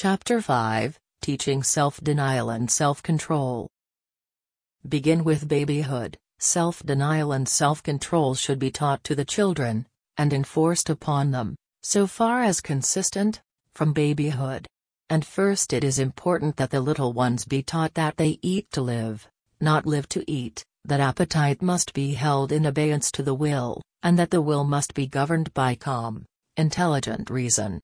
Chapter 5, Teaching Self-Denial and Self-Control. Begin with babyhood. Self-denial and self-control should be taught to the children, and enforced upon them, so far as consistent, from babyhood. And first it is important that the little ones be taught that they eat to live, not live to eat, that appetite must be held in abeyance to the will, and that the will must be governed by calm, intelligent reason.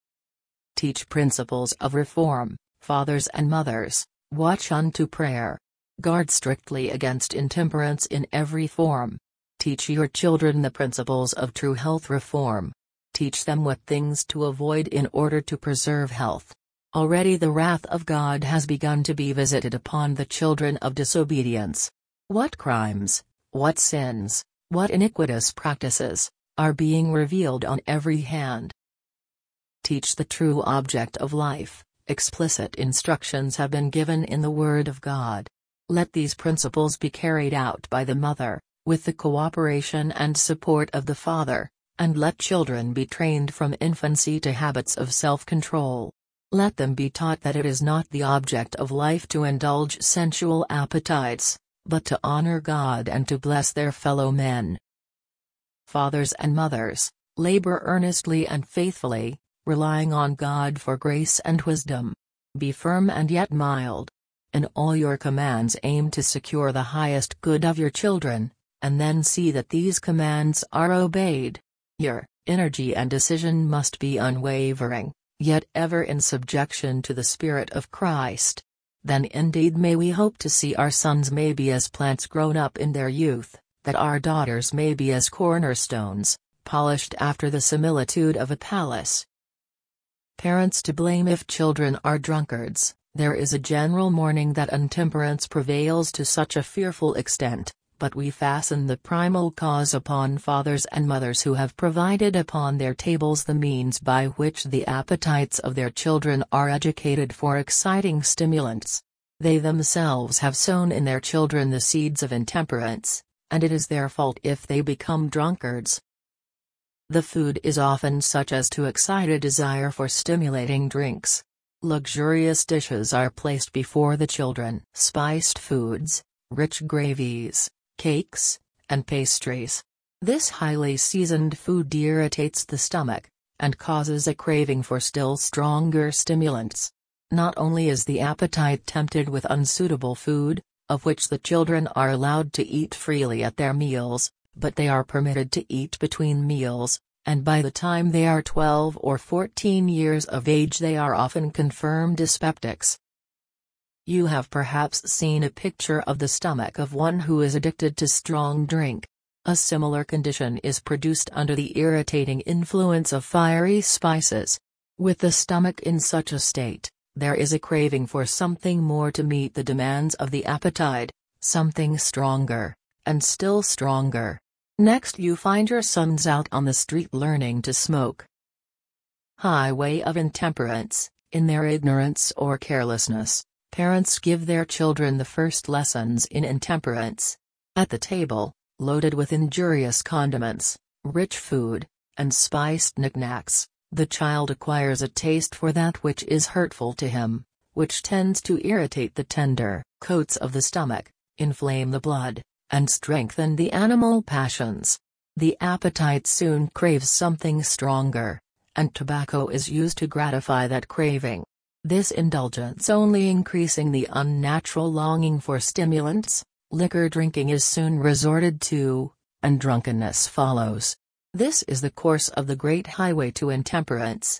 Teach principles of reform, fathers and mothers, watch unto prayer. Guard strictly against intemperance in every form. Teach your children the principles of true health reform. Teach them what things to avoid in order to preserve health. Already the wrath of God has begun to be visited upon the children of disobedience. What crimes, what sins, what iniquitous practices, are being revealed on every hand. Teach the true object of life. Explicit instructions have been given in the Word of God. Let these principles be carried out by the mother, with the cooperation and support of the father, and let children be trained from infancy to habits of self-control. Let them be taught that it is not the object of life to indulge sensual appetites, but to honor God and to bless their fellow men. Fathers and mothers, labor earnestly and faithfully, relying on God for grace and wisdom. Be firm and yet mild. In all your commands aim to secure the highest good of your children, and then see that these commands are obeyed. Your energy and decision must be unwavering, yet ever in subjection to the Spirit of Christ. Then indeed may we hope to see our sons may be as plants grown up in their youth, that our daughters may be as cornerstones, polished after the similitude of a palace. Parents to blame if children are drunkards. There is a general mourning that intemperance prevails to such a fearful extent, but we fasten the primal cause upon fathers and mothers who have provided upon their tables the means by which the appetites of their children are educated for exciting stimulants. They themselves have sown in their children the seeds of intemperance, and it is their fault if they become drunkards. The food is often such as to excite a desire for stimulating drinks. Luxurious dishes are placed before the children. Spiced foods, rich gravies, cakes, and pastries. This highly seasoned food irritates the stomach, and causes a craving for still stronger stimulants. Not only is the appetite tempted with unsuitable food, of which the children are allowed to eat freely at their meals, but they are permitted to eat between meals, and by the time they are 12 or 14 years of age they are often confirmed dyspeptics. You have perhaps seen a picture of the stomach of one who is addicted to strong drink. A similar condition is produced under the irritating influence of fiery spices. With the stomach in such a state, there is a craving for something more to meet the demands of the appetite, something stronger, and still stronger. Next you find your sons out on the street learning to smoke. Highway of intemperance. In their ignorance or carelessness, parents give their children the first lessons in intemperance. At the table, loaded with injurious condiments, rich food, and spiced knickknacks, the child acquires a taste for that which is hurtful to him, which tends to irritate the tender coats of the stomach, inflame the blood, and strengthen the animal passions. The appetite soon craves something stronger, and tobacco is used to gratify that craving. This indulgence only increasing the unnatural longing for stimulants, liquor drinking is soon resorted to, and drunkenness follows. This is the course of the great highway to intemperance.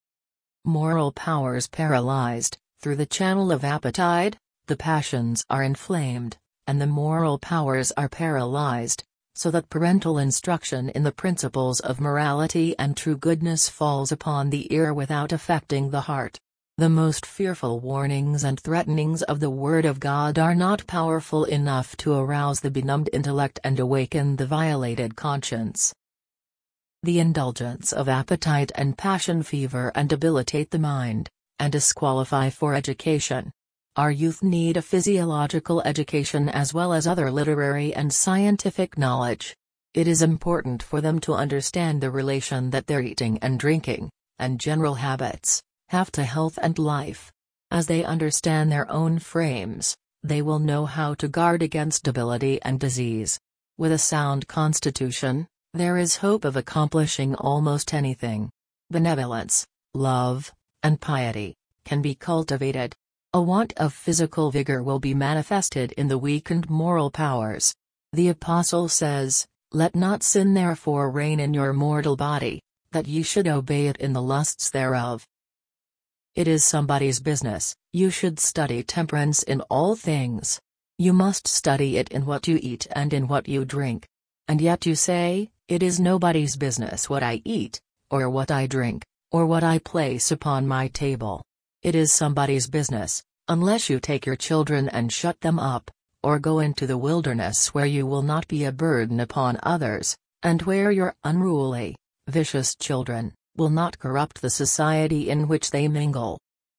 Moral powers paralyzed. Through the channel of appetite, the passions are inflamed, and the moral powers are paralyzed, so that parental instruction in the principles of morality and true goodness falls upon the ear without affecting the heart. The most fearful warnings and threatenings of the Word of God are not powerful enough to arouse the benumbed intellect and awaken the violated conscience. The indulgence of appetite and passion fever and debilitate the mind, and disqualify for education. Our youth need a physiological education as well as other literary and scientific knowledge. It is important for them to understand the relation that their eating and drinking, and general habits, have to health and life. As they understand their own frames, they will know how to guard against debility and disease. With a sound constitution, there is hope of accomplishing almost anything. Benevolence, love, and piety can be cultivated. A want of physical vigor will be manifested in the weakened moral powers. The Apostle says, "Let not sin therefore reign in your mortal body, that ye should obey it in the lusts thereof." It is somebody's business. You should study temperance in all things. You must study it in what you eat and in what you drink. And yet you say, "It is nobody's business what I eat, or what I drink, or what I place upon my table." It is somebody's business, unless you take your children and shut them up, or go into the wilderness where you will not be a burden upon others, and where your unruly, vicious children will not corrupt the society in which they mingle.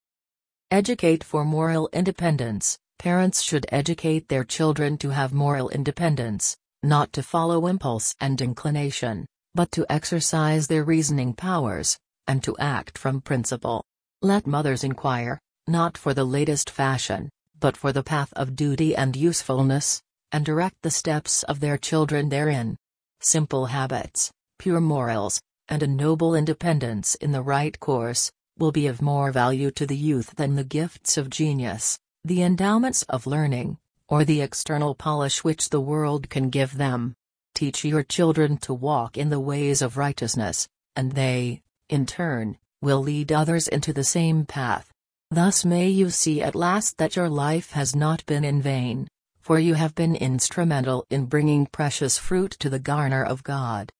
Educate for moral independence. Parents should educate their children to have moral independence, not to follow impulse and inclination, but to exercise their reasoning powers, and to act from principle. Let mothers inquire, not for the latest fashion, but for the path of duty and usefulness, and direct the steps of their children therein. Simple habits, pure morals, and a noble independence in the right course, will be of more value to the youth than the gifts of genius, the endowments of learning, or the external polish which the world can give them. Teach your children to walk in the ways of righteousness, and they, in turn, will lead others into the same path. Thus may you see at last that your life has not been in vain, for you have been instrumental in bringing precious fruit to the garner of God.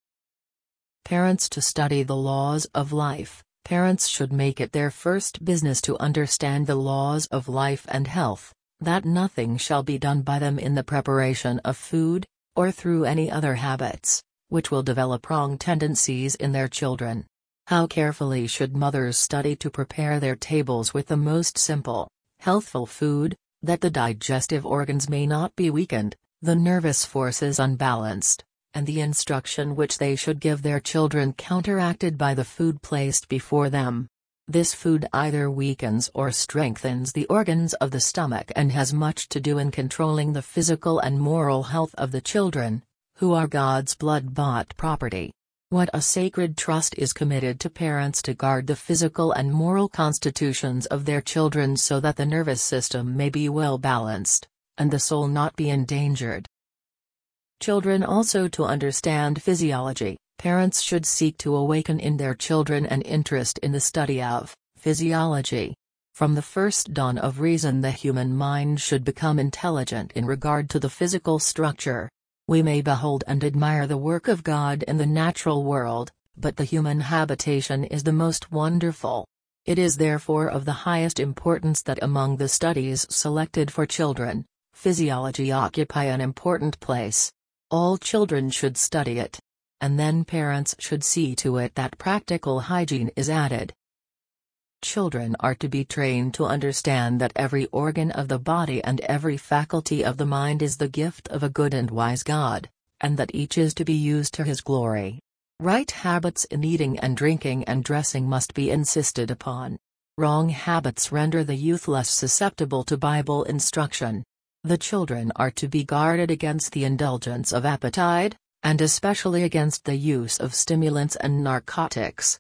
Parents to study the laws of life. Parents should make it their first business to understand the laws of life and health, that nothing shall be done by them in the preparation of food, or through any other habits, which will develop wrong tendencies in their children. How carefully should mothers study to prepare their tables with the most simple, healthful food, that the digestive organs may not be weakened, the nervous forces unbalanced, and the instruction which they should give their children counteracted by the food placed before them. This food either weakens or strengthens the organs of the stomach and has much to do in controlling the physical and moral health of the children, who are God's blood-bought property. What a sacred trust is committed to parents to guard the physical and moral constitutions of their children so that the nervous system may be well balanced, and the soul not be endangered. Children also to understand physiology. Parents should seek to awaken in their children an interest in the study of physiology. From the first dawn of reason the human mind should become intelligent in regard to the physical structure. We may behold and admire the work of God in the natural world, but the human habitation is the most wonderful. It is therefore of the highest importance that among the studies selected for children, physiology occupy an important place. All children should study it. And then parents should see to it that practical hygiene is added. Children are to be trained to understand that every organ of the body and every faculty of the mind is the gift of a good and wise God, and that each is to be used to His glory. Right habits in eating and drinking and dressing must be insisted upon. Wrong habits render the youth less susceptible to Bible instruction. The children are to be guarded against the indulgence of appetite, and especially against the use of stimulants and narcotics.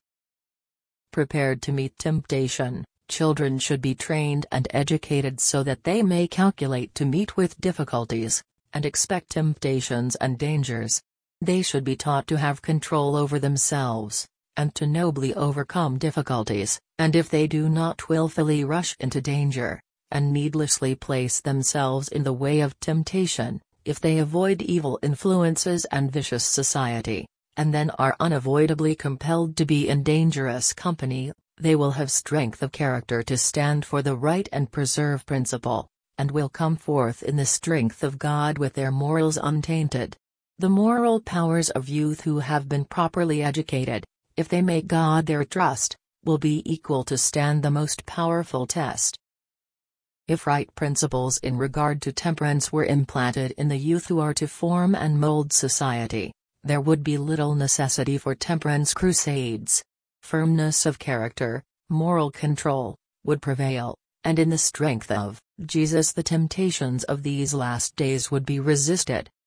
Prepared to meet temptation, children should be trained and educated so that they may calculate to meet with difficulties, and expect temptations and dangers. They should be taught to have control over themselves, and to nobly overcome difficulties, and if they do not willfully rush into danger, and needlessly place themselves in the way of temptation, if they avoid evil influences and vicious society, and then are unavoidably compelled to be in dangerous company, they will have strength of character to stand for the right and preserve principle, and will come forth in the strength of God with their morals untainted. The moral powers of youth who have been properly educated, if they make God their trust, will be equal to stand the most powerful test. If right principles in regard to temperance were implanted in the youth who are to form and mold society, there would be little necessity for temperance crusades. Firmness of character, moral control, would prevail, and in the strength of Jesus the temptations of these last days would be resisted.